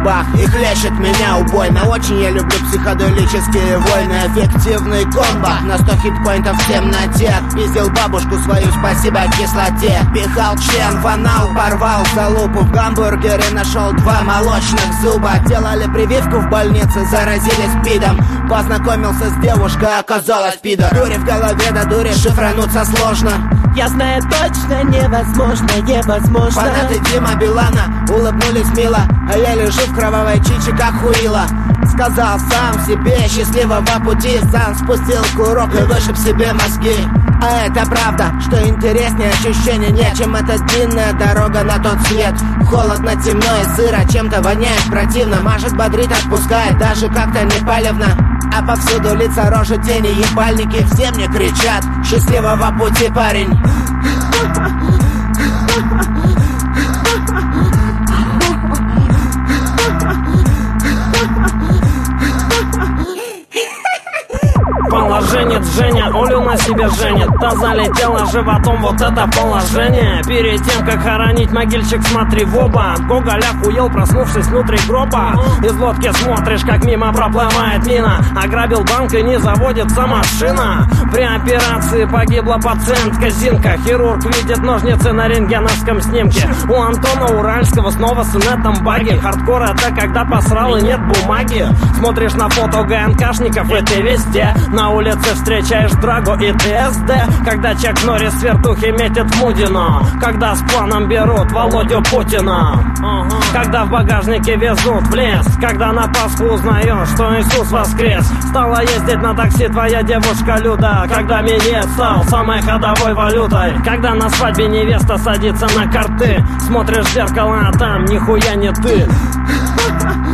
губах и хлещет меня убойно. Очень я люблю психоделические войны, эффективный комбо на 100 хитпоинтов в темноте. Отпиздил бабушку свою, спасибо кислоте. Пихал член в анал, порвал залупу в гамбургере, нашел 2 молочных зуба. Делали прививку в больнице, заразились пидом. Познакомился с девушкой, оказалась пидор. Дури в голове, до дури шифрануться сложно. Я знаю точно, невозможно, невозможно. Фанаты Дима Билана улыбнулись мило, а я лежу в кровавой чичи, как хуила. Сказал сам себе счастливого пути, сам спустил курок и вышиб себе мозги. А это правда, что интереснее ощущение нет, чем эта длинная дорога на тот свет. Холодно, темно и сыро, чем-то воняет противно. Может, бодрит, отпускает, даже как-то не палевно. А повсюду лица, рожи, тени, ебальники. Все мне кричат: счастливого пути, парень. Положенец Женя, Олю на себе женит. Та залетела животом, вот это положение. Перед тем, как хоронить могильщик, смотри в оба. Гоголь охуел, проснувшись внутри гроба. Из лодки смотришь, как мимо проплывает мина. Ограбил банк и не заводится машина. При операции погибла пациентка Зинка. Хирург видит ножницы на рентгеновском снимке. У Антона Уральского снова с инетом баги. Хардкор — это когда посрал и нет бумаги. Смотришь на фото ГНКшников, и ты везде. На улице встречаешь Драго и ТСД. Когда Чак Норрис с вертухи метит в Мудино. Когда с планом берут Володю Путина. Когда в багажнике везут в лес. Когда на Пасху узнаешь, что Иисус воскрес. Стала ездить на такси твоя девушка Люда. Когда минет стал самой ходовой валютой. Когда на свадьбе невеста садится на карты. Смотришь в зеркало, а там нихуя не ты.